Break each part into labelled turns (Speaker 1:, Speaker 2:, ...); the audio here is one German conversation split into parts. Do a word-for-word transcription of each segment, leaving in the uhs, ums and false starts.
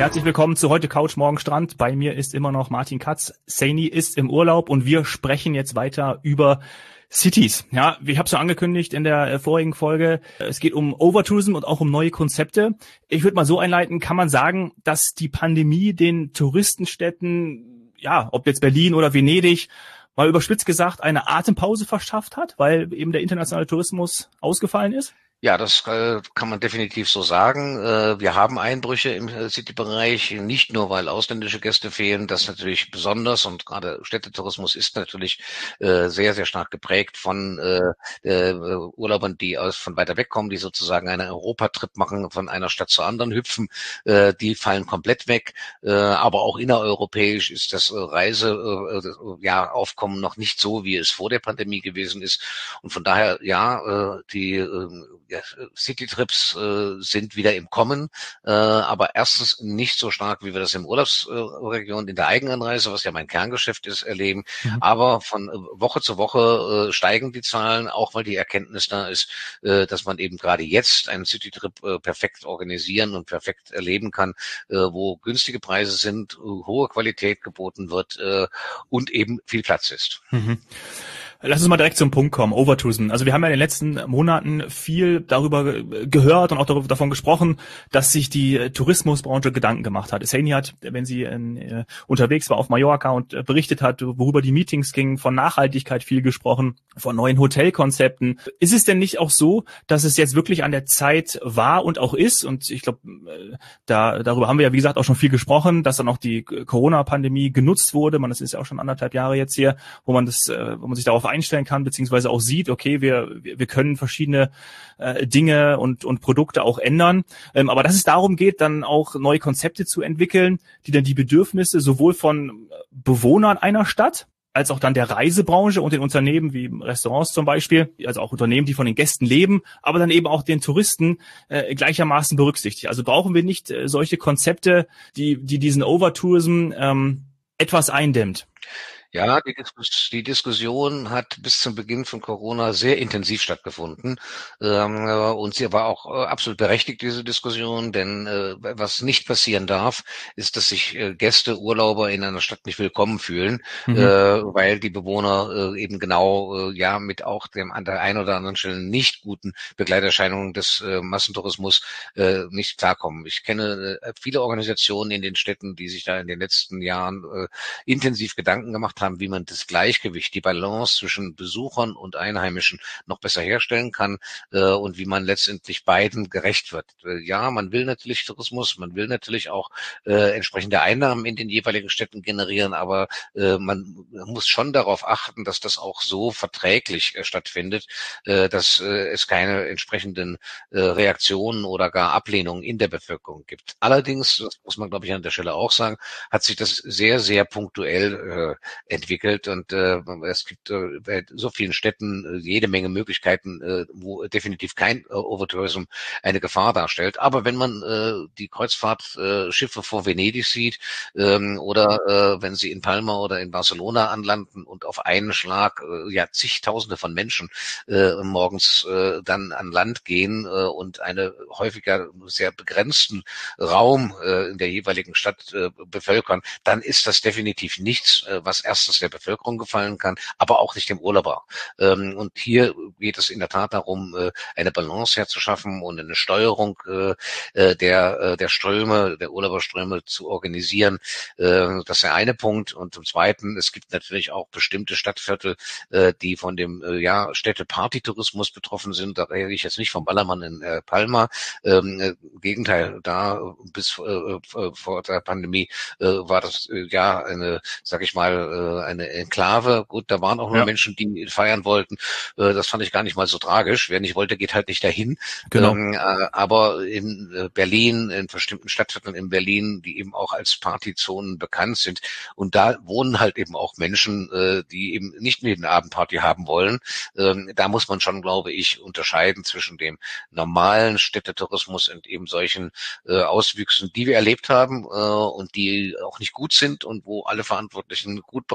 Speaker 1: Herzlich willkommen zu heute Couch, morgen Strand. Bei mir ist immer noch Martin Katz. Saini ist im Urlaub und wir sprechen jetzt weiter über Cities. Ja, ich habe es schon angekündigt in der vorigen Folge. Es geht um Overtourism und auch um neue Konzepte. Ich würde mal so einleiten, kann man sagen, dass die Pandemie den Touristenstädten, ja, ob jetzt Berlin oder Venedig, mal überspitzt gesagt, eine Atempause verschafft hat, weil eben der internationale Tourismus ausgefallen ist?
Speaker 2: Ja, das äh, kann man definitiv so sagen. Äh, wir haben Einbrüche im äh, City-Bereich, nicht nur, weil ausländische Gäste fehlen, das natürlich besonders, und gerade Städtetourismus ist natürlich äh, sehr, sehr stark geprägt von äh, äh, Urlaubern, die aus von weiter weg kommen, die sozusagen einen Europatrip machen, von einer Stadt zur anderen hüpfen. Äh, die fallen komplett weg. Äh, aber auch innereuropäisch ist das äh, Reiseaufkommen äh, ja, Aufkommen noch nicht so, wie es vor der Pandemie gewesen ist. Und von daher, ja, äh, die äh, Ja, Citytrips äh, sind wieder im Kommen, äh, aber erstens nicht so stark, wie wir das im Urlaubsregion in der Eigenanreise, was ja mein Kerngeschäft ist, erleben. Mhm. Aber von Woche zu Woche äh, steigen die Zahlen, auch weil die Erkenntnis da ist, äh, dass man eben gerade jetzt einen Citytrip äh, perfekt organisieren und perfekt erleben kann, äh, wo günstige Preise sind, äh, hohe Qualität geboten wird äh, und eben viel Platz ist.
Speaker 1: Mhm. Lass uns mal direkt zum Punkt kommen, Overtourism. Also wir haben ja in den letzten Monaten viel darüber gehört und auch darüber, davon gesprochen, dass sich die Tourismusbranche Gedanken gemacht hat. Saini hat, wenn sie äh, unterwegs war auf Mallorca und äh, berichtet hat, worüber die Meetings gingen, von Nachhaltigkeit viel gesprochen, von neuen Hotelkonzepten. Ist es denn nicht auch so, dass es jetzt wirklich an der Zeit war und auch ist, und ich glaube, äh, da darüber haben wir ja wie gesagt auch schon viel gesprochen, dass dann auch die Corona-Pandemie genutzt wurde, man, das ist ja auch schon anderthalb Jahre jetzt hier, wo man das, äh, wo man sich darauf einstellen kann, beziehungsweise auch sieht, okay, wir wir können verschiedene äh, Dinge und und Produkte auch ändern. Ähm, aber dass es darum geht, dann auch neue Konzepte zu entwickeln, die dann die Bedürfnisse sowohl von Bewohnern einer Stadt als auch dann der Reisebranche und den Unternehmen wie Restaurants zum Beispiel, also auch Unternehmen, die von den Gästen leben, aber dann eben auch den Touristen äh, gleichermaßen berücksichtigt. Also brauchen wir nicht äh, solche Konzepte, die die diesen Overtourism ähm, etwas eindämmt.
Speaker 2: Ja, die, Diskus- die Diskussion hat bis zum Beginn von Corona sehr intensiv stattgefunden. Ähm, äh, und sie war auch äh, absolut berechtigt, diese Diskussion, denn äh, was nicht passieren darf, ist, dass sich äh, Gäste, Urlauber in einer Stadt nicht willkommen fühlen, mhm. äh, weil die Bewohner äh, eben genau äh, ja mit auch dem an der einen oder anderen Stelle nicht guten Begleiterscheinungen des äh, Massentourismus äh, nicht klarkommen. Ich kenne äh, viele Organisationen in den Städten, die sich da in den letzten Jahren äh, intensiv Gedanken gemacht haben, wie man das Gleichgewicht, die Balance zwischen Besuchern und Einheimischen noch besser herstellen kann äh, und wie man letztendlich beiden gerecht wird. Äh, ja, man will natürlich Tourismus, man will natürlich auch äh, entsprechende Einnahmen in den jeweiligen Städten generieren, aber äh, man muss schon darauf achten, dass das auch so verträglich äh, stattfindet, äh, dass äh, es keine entsprechenden äh, Reaktionen oder gar Ablehnungen in der Bevölkerung gibt. Allerdings, das muss man glaube ich an der Stelle auch sagen, hat sich das sehr, sehr punktuell äh, entwickelt und äh, es gibt äh, bei so vielen Städten äh, jede Menge Möglichkeiten, äh, wo definitiv kein äh, Overtourism eine Gefahr darstellt. Aber wenn man äh, die Kreuzfahrtschiffe äh, vor Venedig sieht ähm, oder äh, wenn sie in Palma oder in Barcelona anlanden und auf einen Schlag äh, ja zigtausende von Menschen äh, morgens äh, dann an Land gehen äh, und eine häufiger sehr begrenzten Raum äh, in der jeweiligen Stadt äh, bevölkern, dann ist das definitiv nichts, äh, was erst erstens der Bevölkerung gefallen kann, aber auch nicht dem Urlauber. Ähm, und hier geht es in der Tat darum, äh, eine Balance herzuschaffen und eine Steuerung äh, der äh, der Ströme, der Urlauberströme zu organisieren. Äh, das ist der eine Punkt. Und zum Zweiten, es gibt natürlich auch bestimmte Stadtviertel, äh, die von dem äh, ja Städte-Party-Tourismus betroffen sind. Da rede ich jetzt nicht vom Ballermann in äh, Palma. Ähm, äh, Im Gegenteil, da bis äh, vor der Pandemie äh, war das äh, ja eine, sag ich mal, eine Enklave. Gut, da waren auch nur ja. Menschen, die feiern wollten. Das fand ich gar nicht mal so tragisch. Wer nicht wollte, geht halt nicht dahin.
Speaker 1: Genau.
Speaker 2: Ähm, aber in Berlin, in bestimmten Stadtvierteln in Berlin, die eben auch als Partyzonen bekannt sind. Und da wohnen halt eben auch Menschen, die eben nicht eine Abendparty haben wollen. Ähm, da muss man schon, glaube ich, unterscheiden zwischen dem normalen Städtetourismus und eben solchen Auswüchsen, die wir erlebt haben und die auch nicht gut sind und wo alle Verantwortlichen gut beraten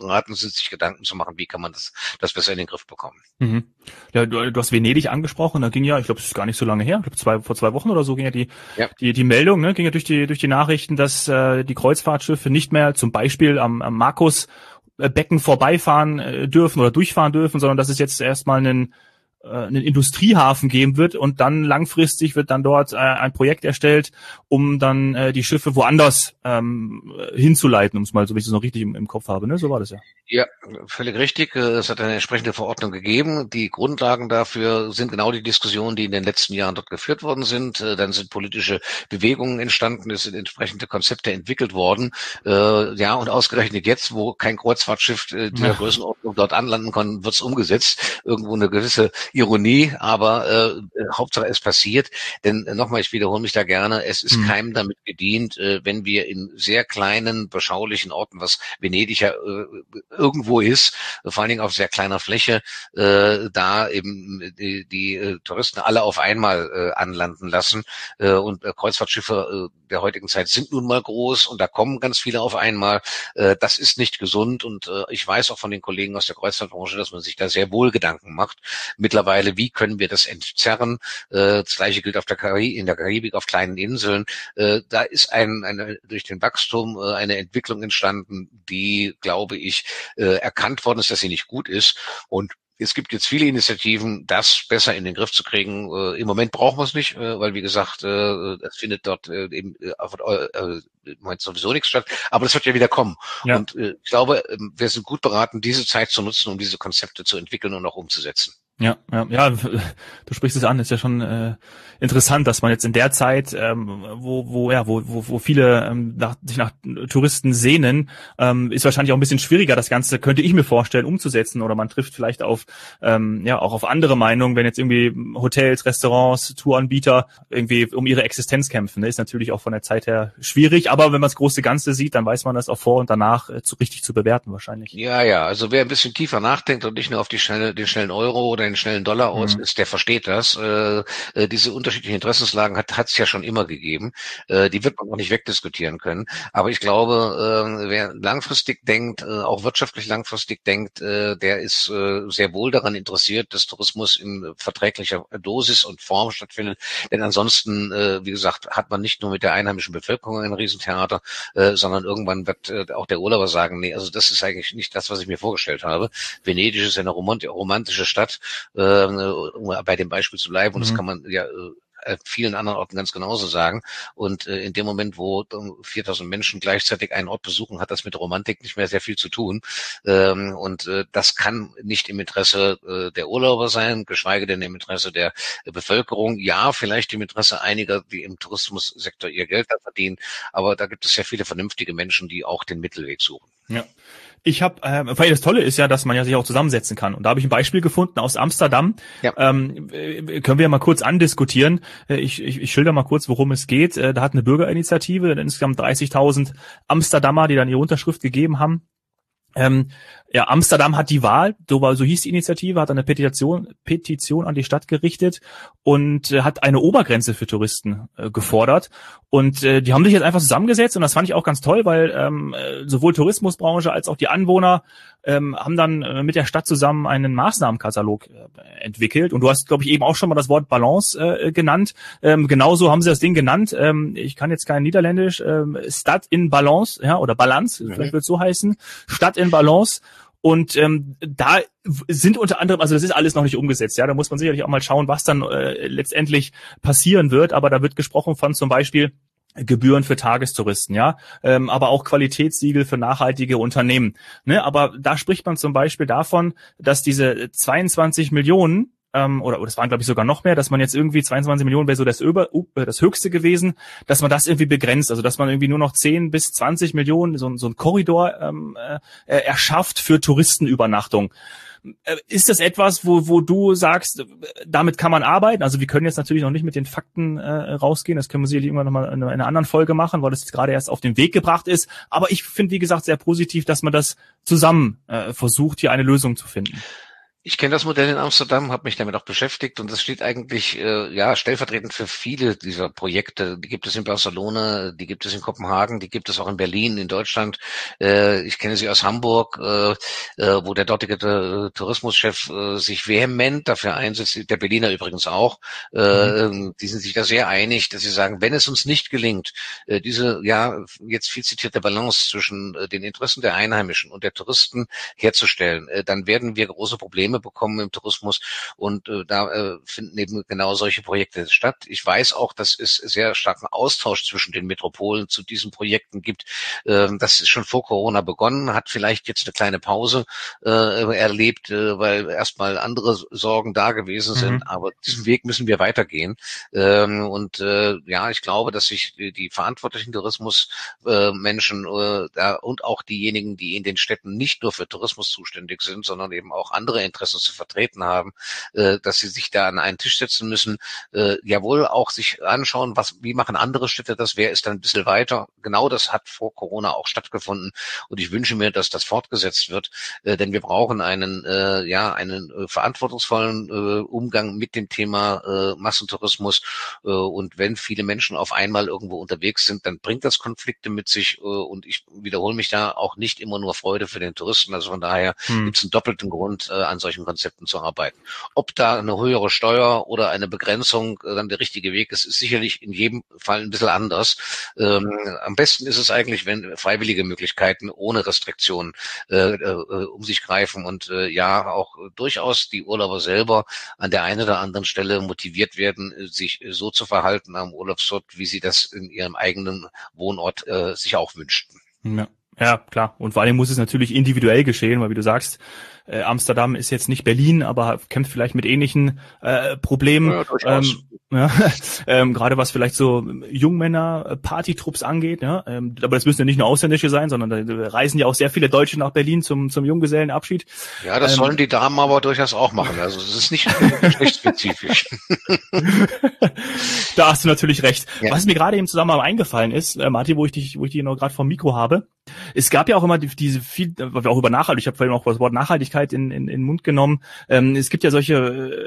Speaker 2: beraten sind, sich Gedanken zu machen, wie kann man das, das besser in den Griff bekommen.
Speaker 1: Mhm. Ja, du, du hast Venedig angesprochen, da ging ja, ich glaube, es ist gar nicht so lange her, ich glaube, zwei, vor zwei Wochen oder so ging ja die, ja. die, die Meldung, ne, ging ja durch die, durch die Nachrichten, dass äh, die Kreuzfahrtschiffe nicht mehr zum Beispiel am, am Markus-Becken vorbeifahren äh, dürfen oder durchfahren dürfen, sondern dass es jetzt erstmal einen einen Industriehafen geben wird und dann langfristig wird dann dort äh, ein Projekt erstellt, um dann äh, die Schiffe woanders ähm, hinzuleiten, um es mal so, wenn ich das noch richtig im, im Kopf habe, ne? So war das ja.
Speaker 2: Ja, völlig richtig. Es hat eine entsprechende Verordnung gegeben. Die Grundlagen dafür sind genau die Diskussionen, die in den letzten Jahren dort geführt worden sind. Dann sind politische Bewegungen entstanden, es sind entsprechende Konzepte entwickelt worden. Ja, und ausgerechnet jetzt, wo kein Kreuzfahrtschiff dieser ja. Größenordnung dort anlanden kann, wird es umgesetzt. Irgendwo eine gewisse Ironie, aber äh, Hauptsache es passiert. Denn äh, nochmal, ich wiederhole mich da gerne, es ist mhm. keinem damit gedient, äh, wenn wir in sehr kleinen, beschaulichen Orten, was Venedig ja äh, irgendwo ist, vor allen Dingen auf sehr kleiner Fläche, äh, da eben die, die äh, Touristen alle auf einmal äh, anlanden lassen. Äh, und äh, Kreuzfahrtschiffe äh, der heutigen Zeit sind nun mal groß und da kommen ganz viele auf einmal. Äh, das ist nicht gesund und äh, ich weiß auch von den Kollegen aus der Kreuzfahrtbranche, dass man sich da sehr wohl Gedanken macht. Mittlerweile, wie können wir das entzerren? Äh, das Gleiche gilt auf der Karibik, in der Karibik, auf kleinen Inseln. Äh, da ist ein, eine, durch den Wachstum äh, eine Entwicklung entstanden, die, glaube ich, äh, erkannt worden ist, dass sie nicht gut ist. Und es gibt jetzt viele Initiativen, das besser in den Griff zu kriegen. Äh, Im Moment brauchen wir es nicht, äh, weil, wie gesagt, äh, es findet dort äh, eben äh, äh, im Moment sowieso nichts statt. Aber das wird ja wieder kommen. Ja. Und äh, ich glaube, wir sind gut beraten, diese Zeit zu nutzen, um diese Konzepte zu entwickeln und auch umzusetzen.
Speaker 1: Ja, ja, ja, du sprichst es an, ist ja schon äh, interessant, dass man jetzt in der Zeit, ähm, wo, wo, ja, wo, wo, wo viele ähm, nach, sich nach Touristen sehnen, ähm, ist wahrscheinlich auch ein bisschen schwieriger, das Ganze, könnte ich mir vorstellen, umzusetzen, oder man trifft vielleicht auf, ähm, ja, auch auf andere Meinungen, wenn jetzt irgendwie Hotels, Restaurants, Touranbieter irgendwie um ihre Existenz kämpfen, ne? Ist natürlich auch von der Zeit her schwierig, aber wenn man das große Ganze sieht, dann weiß man das auch vor und danach äh, zu, richtig zu bewerten wahrscheinlich.
Speaker 2: Ja, ja, also wer ein bisschen tiefer nachdenkt und nicht nur auf die schnelle, den schnellen Euro oder den schnellen Dollar aus mhm. ist, der versteht das. Äh, äh, diese unterschiedlichen Interessenslagen hat es ja schon immer gegeben. Äh, die wird man auch nicht wegdiskutieren können. Aber ich glaube, äh, wer langfristig denkt, äh, auch wirtschaftlich langfristig denkt, äh, der ist äh, sehr wohl daran interessiert, dass Tourismus in verträglicher Dosis und Form stattfindet. Denn ansonsten, äh, wie gesagt, hat man nicht nur mit der einheimischen Bevölkerung ein Riesentheater, äh, sondern irgendwann wird äh, auch der Urlauber sagen, nee, also das ist eigentlich nicht das, was ich mir vorgestellt habe. Venedig ist eine romantische Stadt, äh, um bei dem Beispiel zu bleiben, und mhm. das kann man ja äh, vielen anderen Orten ganz genauso sagen. Und äh, in dem Moment, wo viertausend Menschen gleichzeitig einen Ort besuchen, hat das mit Romantik nicht mehr sehr viel zu tun. Ähm, und äh, das kann nicht im Interesse äh, der Urlauber sein, geschweige denn im Interesse der äh, Bevölkerung. Ja, vielleicht im Interesse einiger, die im Tourismussektor ihr Geld da verdienen. Aber da gibt es ja viele vernünftige Menschen, die auch den Mittelweg suchen.
Speaker 1: Ja. Ich habe, äh, weil das Tolle ist ja, dass man ja sich auch zusammensetzen kann. Und da habe ich ein Beispiel gefunden aus Amsterdam. Ja. Ähm, können wir ja mal kurz andiskutieren. Ich, ich, ich schilder mal kurz, worum es geht. Da hat eine Bürgerinitiative, insgesamt dreißigtausend Amsterdamer, die dann ihre Unterschrift gegeben haben. Ähm, ja, Amsterdam hat die Wahl, so, war, so hieß die Initiative, hat eine Petition, Petition an die Stadt gerichtet und äh, hat eine Obergrenze für Touristen äh, gefordert. Und äh, die haben sich jetzt einfach zusammengesetzt und das fand ich auch ganz toll, weil ähm, sowohl Tourismusbranche als auch die Anwohner ähm, haben dann äh, mit der Stadt zusammen einen Maßnahmenkatalog äh, entwickelt. Und du hast, glaube ich, eben auch schon mal das Wort Balance äh, genannt. Ähm, genauso haben sie das Ding genannt. Ähm, ich kann jetzt kein Niederländisch. Ähm, Stad in Balance, ja, oder Balance, mhm. vielleicht wird es so heißen. Stadt in Balance. Und ähm, da sind unter anderem, also das ist alles noch nicht umgesetzt, ja, da muss man sicherlich auch mal schauen, was dann äh, letztendlich passieren wird, aber da wird gesprochen von zum Beispiel Gebühren für Tagestouristen, ja, ähm, aber auch Qualitätssiegel für nachhaltige Unternehmen, ne, aber da spricht man zum Beispiel davon, dass diese zweiundzwanzig Millionen oder, oder es waren, glaube ich, sogar noch mehr, dass man jetzt irgendwie zweiundzwanzig Millionen wäre so das, über, das höchste gewesen, dass man das irgendwie begrenzt, also dass man irgendwie nur noch zehn bis zwanzig Millionen, so, so ein Korridor ähm, äh, erschafft für Touristenübernachtung. Ist das etwas, wo, wo du sagst, damit kann man arbeiten? Also wir können jetzt natürlich noch nicht mit den Fakten äh, rausgehen, das können wir sicherlich irgendwann nochmal in einer anderen Folge machen, weil das jetzt gerade erst auf den Weg gebracht ist, aber ich finde, wie gesagt, sehr positiv, dass man das zusammen äh, versucht, hier eine Lösung zu finden.
Speaker 2: Ich kenne das Modell in Amsterdam, habe mich damit auch beschäftigt und das steht eigentlich äh, ja stellvertretend für viele dieser Projekte. Die gibt es in Barcelona, die gibt es in Kopenhagen, die gibt es auch in Berlin, in Deutschland. Äh, ich kenne sie aus Hamburg, äh, äh, wo der dortige äh, Tourismuschef äh, sich vehement dafür einsetzt, der Berliner übrigens auch. Äh,
Speaker 1: Mhm.
Speaker 2: die sind sich da sehr einig, dass sie sagen, wenn es uns nicht gelingt, äh, diese ja jetzt viel zitierte Balance zwischen äh, den Interessen der Einheimischen und der Touristen herzustellen, äh, dann werden wir große Probleme bekommen im Tourismus und äh, da äh, finden eben genau solche Projekte statt. Ich weiß auch, dass es sehr starken Austausch zwischen den Metropolen zu diesen Projekten gibt. Ähm, das ist schon vor Corona begonnen, hat vielleicht jetzt eine kleine Pause äh, erlebt, äh, weil erstmal andere Sorgen da gewesen sind,
Speaker 1: Mhm.
Speaker 2: aber diesen Weg müssen wir weitergehen. Ähm, und äh, ja, ich glaube, dass sich die, die verantwortlichen Tourismusmenschen äh, da, und auch diejenigen, die in den Städten nicht nur für Tourismus zuständig sind, sondern eben auch andere Interessen zu vertreten haben, äh, dass sie sich da an einen Tisch setzen müssen, äh, jawohl auch sich anschauen, was, wie machen andere Städte das, wer ist dann ein bisschen weiter. Genau das hat vor Corona auch stattgefunden und ich wünsche mir, dass das fortgesetzt wird, äh, denn wir brauchen einen, äh, ja, einen äh, verantwortungsvollen äh, Umgang mit dem Thema äh, Massentourismus äh, und wenn viele Menschen auf einmal irgendwo unterwegs sind, dann bringt das Konflikte mit sich äh, und ich wiederhole mich da auch nicht immer nur Freude für den Touristen, also von daher
Speaker 1: Mhm.
Speaker 2: gibt es einen doppelten Grund, äh, an solchen Konzepten zu arbeiten. Ob da eine höhere Steuer oder eine Begrenzung äh, dann der richtige Weg ist, ist sicherlich in jedem Fall ein bisschen anders. Ähm, am besten ist es eigentlich, wenn freiwillige Möglichkeiten ohne Restriktionen äh, äh, um sich greifen und äh, ja auch durchaus die Urlauber selber an der einen oder anderen Stelle motiviert werden, sich so zu verhalten am Urlaubsort, wie sie das in ihrem eigenen Wohnort äh, sich auch wünschten.
Speaker 1: Ja. Ja, klar. Und vor allem muss es natürlich individuell geschehen, weil wie du sagst, äh, Amsterdam ist jetzt nicht Berlin, aber kämpft vielleicht mit ähnlichen äh, Problemen.
Speaker 2: Ja, durchaus.
Speaker 1: Ähm, ja, ähm, gerade was vielleicht so Jungmänner, Partytrupps angeht. Ja, ähm, aber das müssen ja nicht nur Ausländische sein, sondern da reisen ja auch sehr viele Deutsche nach Berlin zum zum Junggesellenabschied.
Speaker 2: Ja, das sollen
Speaker 1: Ähm,
Speaker 2: die Damen aber durchaus auch machen. Also es ist nicht unbedingt geschlechtsspezifisch.
Speaker 1: Da hast du natürlich recht.
Speaker 2: Ja.
Speaker 1: Was mir gerade im Zusammenhang eingefallen ist, äh, Martin, wo ich dich, wo ich dich noch gerade vom Mikro habe, es gab ja auch immer die, diese viel, weil wir auch über Nachhaltigkeit, ich habe vorhin auch das Wort Nachhaltigkeit in, in, in den Mund genommen. Ähm, es gibt ja solche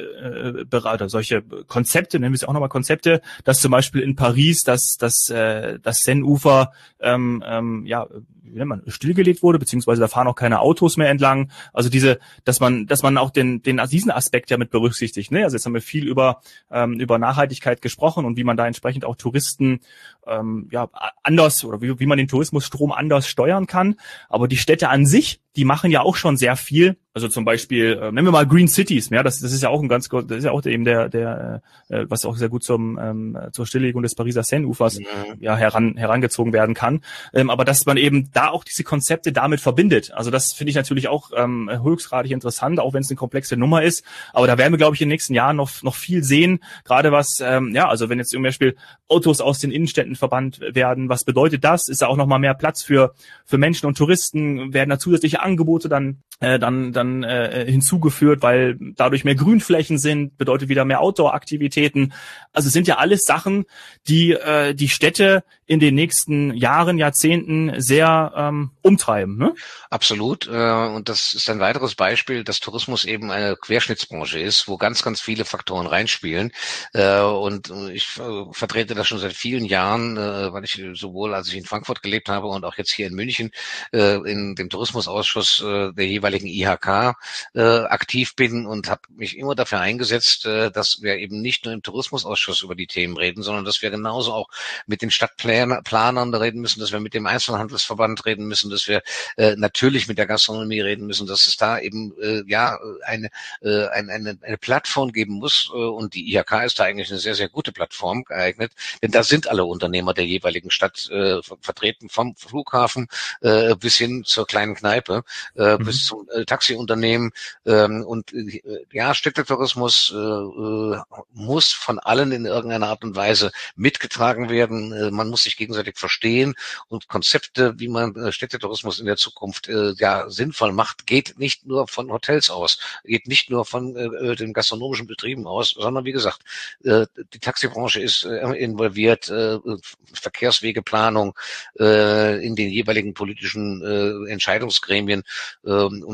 Speaker 1: äh, Berater, solche Konzepte, nennen wir es auch nochmal Konzepte, dass zum Beispiel in Paris das das äh, das Seineufer ähm, ähm, ja wie nennt man, stillgelegt wurde, beziehungsweise da fahren auch keine Autos mehr entlang. Also diese, dass man, dass man auch den, den diesen Aspekt ja mit berücksichtigt. Ne? Also jetzt haben wir viel über ähm, über Nachhaltigkeit gesprochen und wie man da entsprechend auch Touristen ähm, ja anders oder wie, wie man den Tourismusstrom anders steuern kann. Aber die Städte an sich, die machen ja auch schon sehr viel. Also zum Beispiel, äh, nennen wir mal Green Cities, ja, das, das ist ja auch ein ganz, das ist ja auch eben der, der, äh, was auch sehr gut zum ähm, zur Stilllegung des Pariser Seineufers
Speaker 2: Mhm.
Speaker 1: ja heran herangezogen werden kann. Ähm, aber dass man eben da auch diese Konzepte damit verbindet. Also das finde ich natürlich auch ähm, höchstgradig interessant, auch wenn es eine komplexe Nummer ist. Aber da werden wir, glaube ich, in den nächsten Jahren noch noch viel sehen. Gerade was, ähm, ja, also wenn jetzt zum Beispiel Autos aus den Innenstädten verbannt werden, was bedeutet das? Ist da auch noch mal mehr Platz für für Menschen und Touristen? Werden da zusätzliche Angebote dann äh, dann dann äh, hinzugeführt, weil dadurch mehr Grünflächen sind, bedeutet wieder mehr Outdoor-Aktivitäten. Also es sind ja alles Sachen, die äh, die Städte in den nächsten Jahren, Jahrzehnten sehr ähm, umtreiben. Ne?
Speaker 2: Absolut. Äh, und das ist ein weiteres Beispiel, dass Tourismus eben eine Querschnittsbranche ist, wo ganz, ganz viele Faktoren reinspielen. Äh, und ich äh, vertrete das schon seit vielen Jahren, äh, weil ich sowohl, als ich in Frankfurt gelebt habe und auch jetzt hier in München äh, in dem Tourismusausschuss äh, der jeweiligen I H K äh, aktiv bin und habe mich immer dafür eingesetzt, äh, dass wir eben nicht nur im Tourismusausschuss über die Themen reden, sondern dass wir genauso auch mit den Stadtplanern reden müssen, dass wir mit dem Einzelhandelsverband reden müssen, dass wir äh, natürlich mit der Gastronomie reden müssen, dass es da eben äh, ja eine, äh, eine, eine, eine Plattform geben muss äh, und die I H K ist da eigentlich eine sehr, sehr gute Plattform geeignet, denn da sind alle Unternehmer der jeweiligen Stadt äh, vertreten, vom Flughafen äh, bis hin zur kleinen Kneipe, äh,
Speaker 1: Mhm.
Speaker 2: bis zum äh, Taxiunternehmen ähm, und äh, ja, Städtetourismus äh, muss von allen in irgendeiner Art und Weise mitgetragen werden. Äh, man muss sich gegenseitig verstehen und Konzepte, wie man äh, Städtetourismus in der Zukunft äh, ja sinnvoll macht, geht nicht nur von Hotels aus, geht nicht nur von äh, den gastronomischen Betrieben aus, sondern wie gesagt, äh, die Taxibranche ist äh, involviert, äh, Verkehrswegeplanung äh, in den jeweiligen politischen äh, Entscheidungsgremien äh, und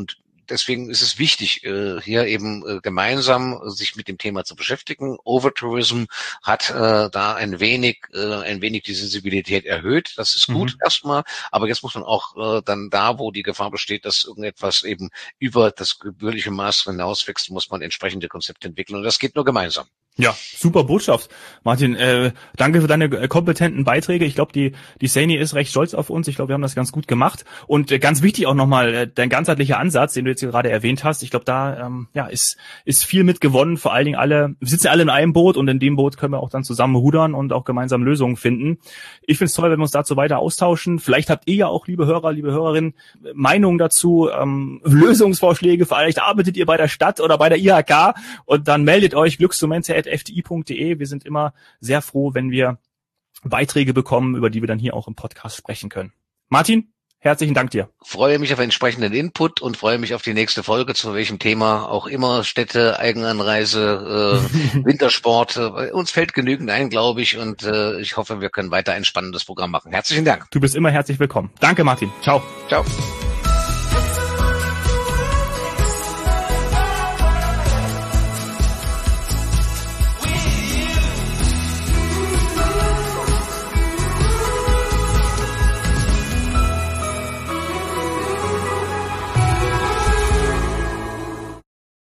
Speaker 2: deswegen ist es wichtig, äh, hier eben äh, gemeinsam sich mit dem Thema zu beschäftigen. Overtourism hat äh, da ein wenig, äh, ein wenig die Sensibilität erhöht. Das ist gut mhm. erstmal, aber jetzt muss man auch äh, dann da, wo die Gefahr besteht, dass irgendetwas eben über das gebührliche Maß hinauswächst, muss man entsprechende Konzepte entwickeln und das geht nur gemeinsam.
Speaker 1: Ja, super Botschaft, Martin. Äh, danke für deine äh, kompetenten Beiträge. Ich glaube, die die Sani ist recht stolz auf uns. Ich glaube, wir haben das ganz gut gemacht. Und äh, ganz wichtig auch nochmal äh, dein ganzheitlicher Ansatz, den du jetzt gerade erwähnt hast. Ich glaube, da ähm, ja ist ist viel mit gewonnen. Vor allen Dingen alle, wir sitzen alle in einem Boot und in dem Boot können wir auch dann zusammen rudern und auch gemeinsam Lösungen finden. Ich finde es toll, wenn wir uns dazu weiter austauschen. Vielleicht habt ihr ja auch, liebe Hörer, liebe Hörerinnen, Meinungen dazu, ähm, Lösungsvorschläge. Vielleicht arbeitet ihr bei der Stadt oder bei der I H K und dann meldet euch glücksmomente at f t i punkt d e. Wir sind immer sehr froh, wenn wir Beiträge bekommen, über die wir dann hier auch im Podcast sprechen können. Martin, herzlichen Dank dir.
Speaker 2: Freue mich auf entsprechenden Input und freue mich auf die nächste Folge, zu welchem Thema auch immer. Städte, Eigenanreise, äh, Wintersport. Äh, uns fällt genügend ein, glaube ich, und äh, ich hoffe, wir können weiter ein spannendes Programm machen. Herzlichen Dank.
Speaker 1: Du bist immer herzlich willkommen. Danke, Martin. Ciao.
Speaker 2: Ciao.